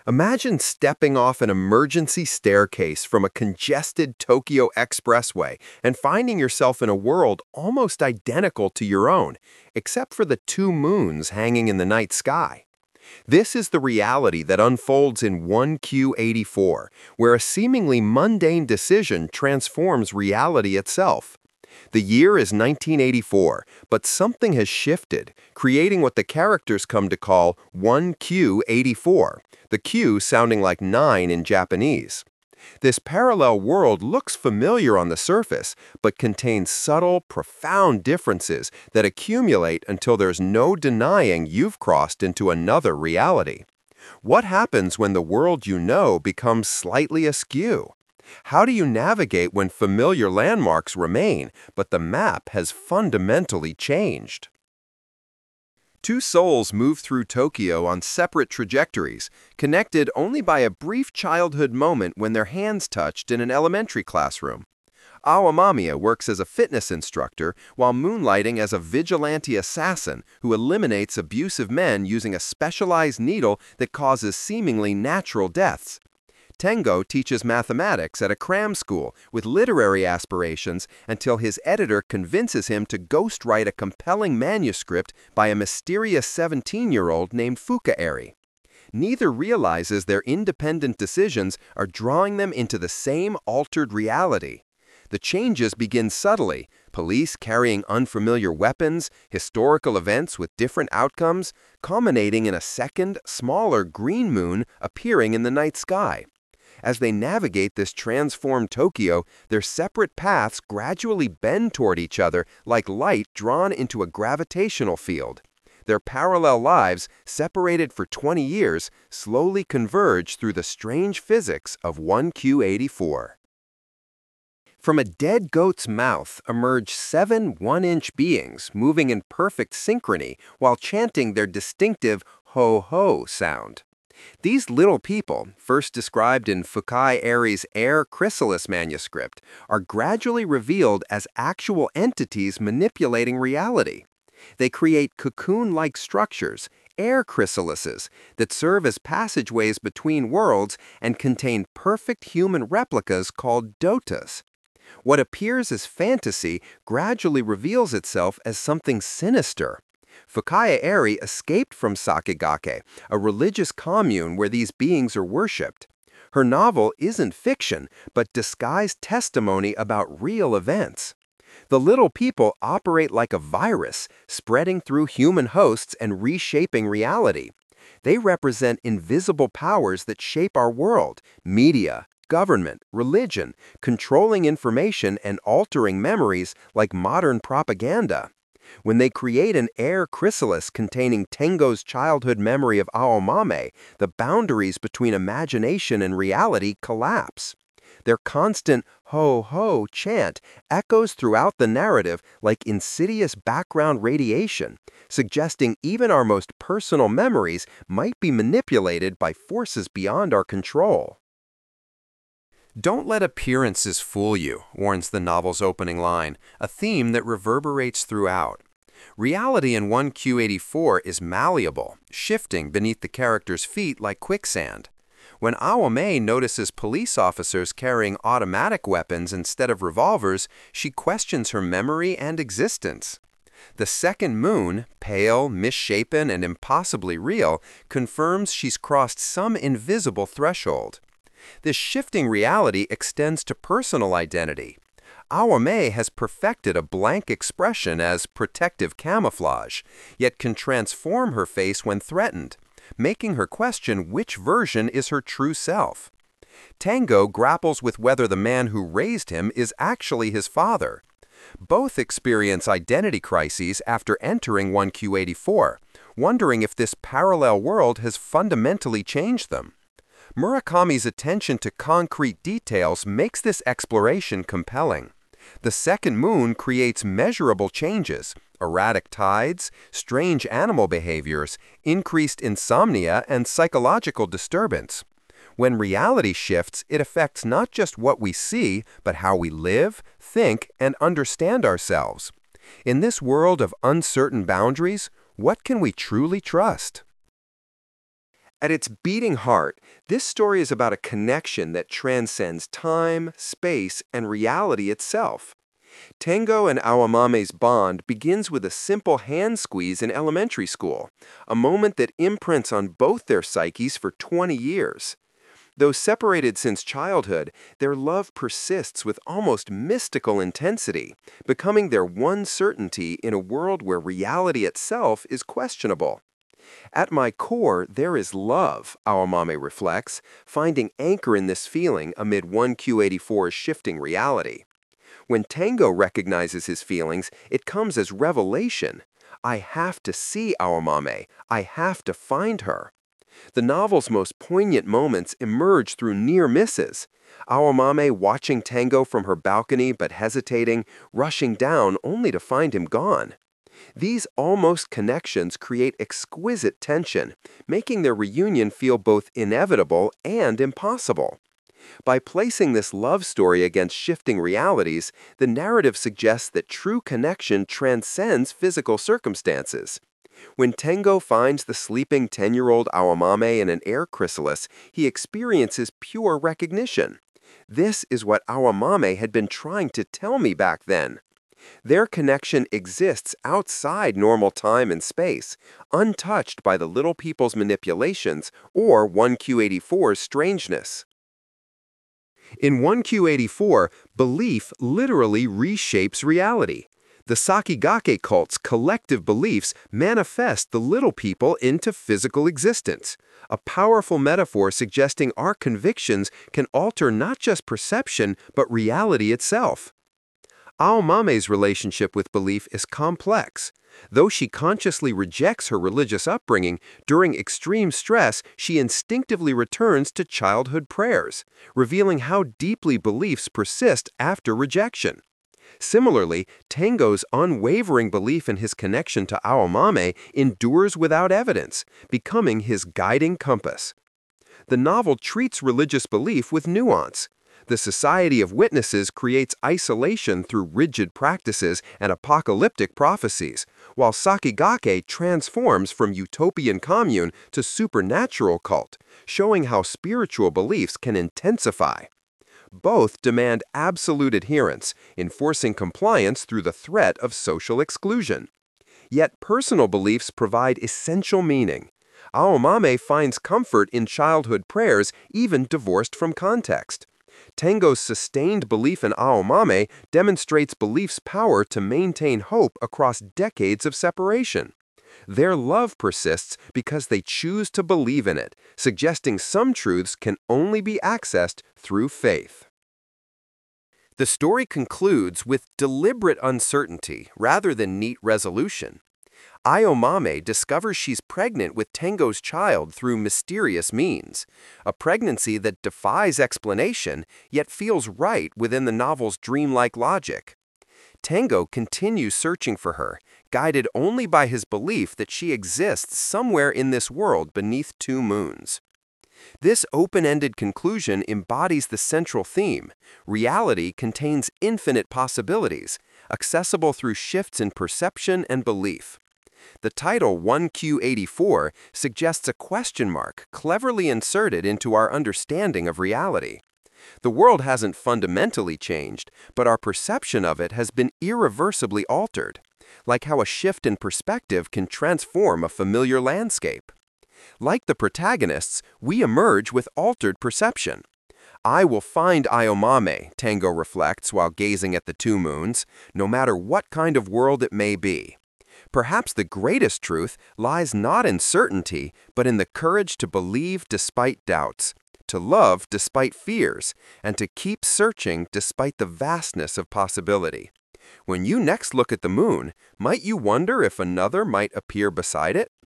Imagine stepping off an emergency staircase from a congested Tokyo expressway and finding yourself in a world almost identical to your own, except for the two moons hanging in the night sky. This is the reality that unfolds in 1Q84, where a seemingly mundane decision transforms reality itself. The year is 1984, but something has shifted, creating what the characters come to call 1Q84, the Q sounding like 9 in Japanese. This parallel world looks familiar on the surface, but contains subtle, profound differences that accumulate until there's no denying you've crossed into another reality. What happens when the world you know becomes slightly askew? How do you navigate when familiar landmarks remain, but the map has fundamentally changed? Two souls move through Tokyo on separate trajectories, connected only by a brief childhood moment when their hands touched in an elementary classroom. Awamamiya works as a fitness instructor while moonlighting as a vigilante assassin who eliminates abusive men using a specialized needle that causes seemingly natural deaths. Tengo teaches mathematics at a cram school with literary aspirations until his editor convinces him to ghostwrite a compelling manuscript by a mysterious 17-year-old named Fukaeri. Neither realizes their independent decisions are drawing them into the same altered reality. The changes begin subtly: police carrying unfamiliar weapons, historical events with different outcomes, culminating in a second, smaller green moon appearing in the night sky. As they navigate this transformed Tokyo, their separate paths gradually bend toward each other like light drawn into a gravitational field. Their parallel lives, separated for 20 years, slowly converge through the strange physics of 1Q84. From a dead goat's mouth emerge 7 one-inch beings moving in perfect synchrony while chanting their distinctive ho-ho sound. These little people, first described in Fukaeri's Air Chrysalis manuscript, are gradually revealed as actual entities manipulating reality. They create cocoon-like structures, air chrysalises, that serve as passageways between worlds and contain perfect human replicas called dotas. What appears as fantasy gradually reveals itself as something sinister. Fukaeri escaped from Sakigake, a religious commune where these beings are worshipped. Her novel isn't fiction, but disguised testimony about real events. The little people operate like a virus, spreading through human hosts and reshaping reality. They represent invisible powers that shape our world: media, government, religion, controlling information and altering memories like modern propaganda. When they create an air chrysalis containing Tengo's childhood memory of Aomame, the boundaries between imagination and reality collapse. Their constant ho-ho chant echoes throughout the narrative like insidious background radiation, suggesting even our most personal memories might be manipulated by forces beyond our control. Don't let appearances fool you, warns the novel's opening line, a theme that reverberates throughout. Reality in 1Q84 is malleable, shifting beneath the character's feet like quicksand. When Awame notices police officers carrying automatic weapons instead of revolvers, she questions her memory and existence. The second moon, pale, misshapen, and impossibly real, confirms she's crossed some invisible threshold. This shifting reality extends to personal identity. Awame has perfected a blank expression as protective camouflage, yet can transform her face when threatened, making her question which version is her true self. Tengo grapples with whether the man who raised him is actually his father. Both experience identity crises after entering 1Q84, wondering if this parallel world has fundamentally changed them. Murakami's attention to concrete details makes this exploration compelling. The second moon creates measurable changes: erratic tides, strange animal behaviors, increased insomnia, and psychological disturbance. When reality shifts, it affects not just what we see, but how we live, think, and understand ourselves. In this world of uncertain boundaries, what can we truly trust? At its beating heart, this story is about a connection that transcends time, space, and reality itself. Tengo and Awamame's bond begins with a simple hand squeeze in elementary school, a moment that imprints on both their psyches for 20 years. Though separated since childhood, their love persists with almost mystical intensity, becoming their one certainty in a world where reality itself is questionable. At my core, there is love, Awamame reflects, finding anchor in this feeling amid 1Q84's shifting reality. When Tango recognizes his feelings, it comes as revelation. I have to see Awamame. I have to find her. The novel's most poignant moments emerge through near misses. Awamame watching Tango from her balcony but hesitating, rushing down only to find him gone. These almost connections create exquisite tension, making their reunion feel both inevitable and impossible. By placing this love story against shifting realities, the narrative suggests that true connection transcends physical circumstances. When Tengo finds the sleeping 10-year-old Awamame in an air chrysalis, he experiences pure recognition. This is what Awamame had been trying to tell me back then. Their connection exists outside normal time and space, untouched by the little people's manipulations or 1Q84's strangeness. In 1Q84, belief literally reshapes reality. The Sakigake cult's collective beliefs manifest the little people into physical existence, a powerful metaphor suggesting our convictions can alter not just perception but reality itself. Aomame's relationship with belief is complex. Though she consciously rejects her religious upbringing, during extreme stress, she instinctively returns to childhood prayers, revealing how deeply beliefs persist after rejection. Similarly, Tango's unwavering belief in his connection to Awamame endures without evidence, becoming his guiding compass. The novel treats religious belief with nuance. The Society of Witnesses creates isolation through rigid practices and apocalyptic prophecies, while Sakigake transforms from utopian commune to supernatural cult, showing how spiritual beliefs can intensify. Both demand absolute adherence, enforcing compliance through the threat of social exclusion. Yet personal beliefs provide essential meaning. Awamame finds comfort in childhood prayers, even divorced from context. Tengo's sustained belief in Awamame demonstrates belief's power to maintain hope across decades of separation. Their love persists because they choose to believe in it, suggesting some truths can only be accessed through faith. The story concludes with deliberate uncertainty rather than neat resolution. Awamame discovers she's pregnant with Tengo's child through mysterious means, a pregnancy that defies explanation yet feels right within the novel's dreamlike logic. Tengo continues searching for her, guided only by his belief that she exists somewhere in this world beneath two moons. This open-ended conclusion embodies the central theme. Reality contains infinite possibilities, accessible through shifts in perception and belief. The title 1Q84 suggests a question mark cleverly inserted into our understanding of reality. The world hasn't fundamentally changed, but our perception of it has been irreversibly altered, like how a shift in perspective can transform a familiar landscape. Like the protagonists, we emerge with altered perception. I will find Awamame, Tango reflects while gazing at the two moons, no matter what kind of world it may be. Perhaps the greatest truth lies not in certainty, but in the courage to believe despite doubts, to love despite fears, and to keep searching despite the vastness of possibility. When you next look at the moon, might you wonder if another might appear beside it?